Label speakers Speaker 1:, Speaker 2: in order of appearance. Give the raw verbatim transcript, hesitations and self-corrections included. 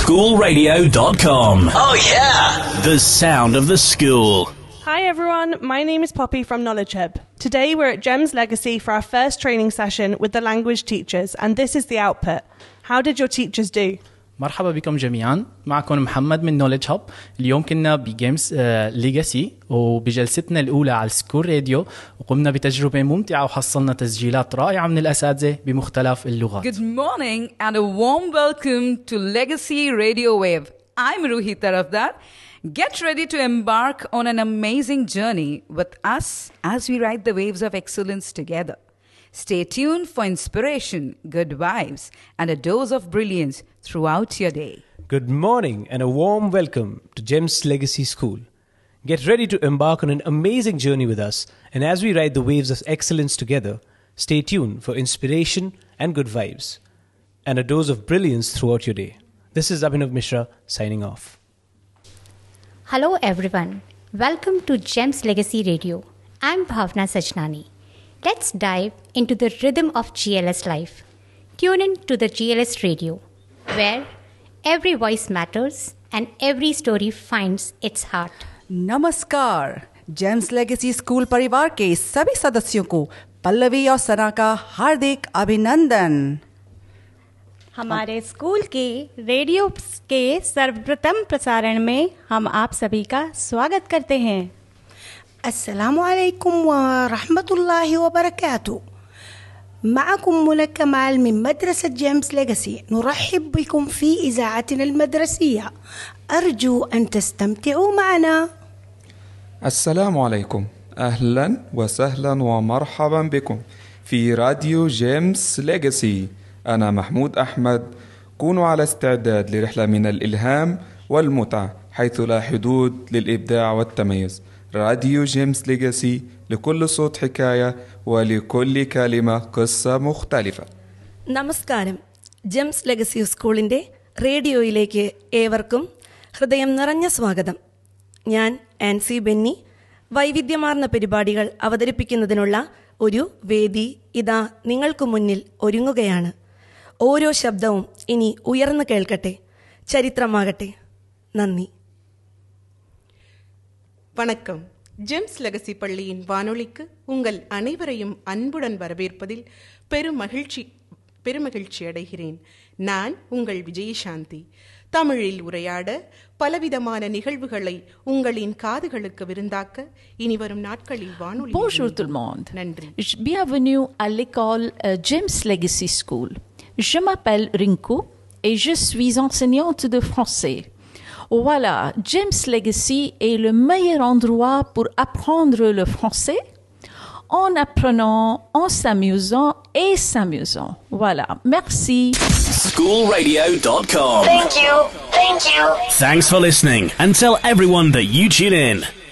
Speaker 1: school radio dot com. Oh yeah! The sound of the school.
Speaker 2: Hi everyone, my name is Poppy from Knowledge Hub. Today we're at Gems Legacy for our first training session with the language teachers, and this is the output. How did your teachers do?
Speaker 3: مرحبا بكم جميعا. معكم محمد من نوليدج هاب. اليوم كنا بجيمز ليجاسي وبجلستنا الأولى على السكول راديو وقمنا بتجربة ممتعة وحصلنا تسجيلات رائعة من الأساتذة بمختلف اللغات.
Speaker 4: Good morning and a warm welcome to Legacy Radio Wave. I'm Ruhi Tarafdar. Get ready to embark on an amazing journey with us as we ride the waves of excellence together. Stay tuned for inspiration, good vibes, and a dose of brilliance throughout your day.
Speaker 5: Good morning and a warm welcome to Gems Legacy School. Get ready to embark on an amazing journey with us, and as we ride the waves of excellence together, stay tuned for inspiration and good vibes, and a dose of brilliance throughout your day. This is Abhinav Mishra signing off.
Speaker 6: Hello everyone. Welcome to Gems Legacy Radio. I'm Bhavna Sajnani. Let's dive into the rhythm of G L S life. Tune in to the G L S radio, where every voice matters and every story finds its heart.
Speaker 7: नमस्कार, James Legacy School परिवार के सभी सदस्यों को पल्लवी और सना का हार्दिक अभिनंदन।
Speaker 8: हमारे स्कूल के रेडियो के सर्वप्रथम प्रसारण में हम आप सभी का स्वागत करते हैं।
Speaker 9: السلام عليكم ورحمة الله وبركاته. معكم منى كمال من مدرسة جيمس ليغاسي. نرحب بكم في إذاعتنا المدرسية. أرجو أن تستمتعوا معنا.
Speaker 10: السلام عليكم، أهلا وسهلا ومرحبا بكم في راديو جيمس ليغاسي. أنا محمود أحمد. كونوا على استعداد لرحلة من الإلهام والمتعة حيث لا حدود للإبداع والتميز. راديو جيمس ليغاسي، لكل صوت حكاية ولكل كلمة قصة مختلفة.
Speaker 11: നമസ്കാരം. ജെംസ് ലെഗസി സ്കൂളിൻ്റെ റേഡിയോയിലേക്ക് ഏവർക്കും ഹൃദയം നിറഞ്ഞ സ്വാഗതം. ഞാൻ ആൻസി ബെന്നി. വൈവിധ്യമാർന്ന പരിപാടികൾ അവതരിപ്പിക്കുന്നതിനുള്ള ഒരു വേദി ഇതാ നിങ്ങൾക്ക് മുന്നിൽ ഒരുങ്ങുകയാണ്. ഓരോ ശബ്ദവും ഇനി ഉയർന്നു കേൾക്കട്ടെ, ചരിത്രമാകട്ടെ. நன்றி.
Speaker 12: வணக்கம். ஜெம்ஸ் லெகசி பள்ளியின் வானொலிக்கு உங்கள் அனைவரையும் அன்புடன் வரவேற்பதில் பெருமகிழ்ச்சி பெருமகிழ்ச்சி அடைகிறேன். நான் உங்கள் விஜயசாந்தி. தமிழில் உரையாட பலவிதமான நிகழ்வுகளை உங்களின் காதுகளுக்கு விருந்தாக்க இனி வரும் நாட்களில் வானொலி.
Speaker 13: Bonjour tout le monde.
Speaker 12: நன்றி.
Speaker 13: Bienvenue à l'école uh, James Legacy School. Je m'appelle Rinku et je suis enseignante de français. Voilà, James Legacy est le meilleur endroit pour apprendre le français en apprenant, en s'amusant et s'amusant. Voilà, merci.
Speaker 1: school radio dot com.
Speaker 14: Thank you. Thank you.
Speaker 1: Thanks for listening, and tell everyone that you tune in.